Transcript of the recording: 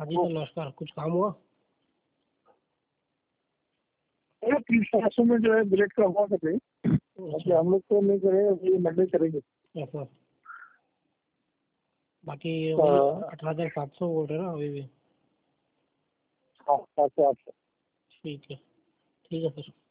हाँ जी सर नमस्कार, कुछ काम हुआ? 30 में जो है बुलेट का हुआ करते मतलब हम लोग तो नहीं करेंगे, अभी मंडे करेंगे। ऐसा बाकी 18,700 बोल रहे ना अभी भी? हाँ, अच्छा। ठीक है सर।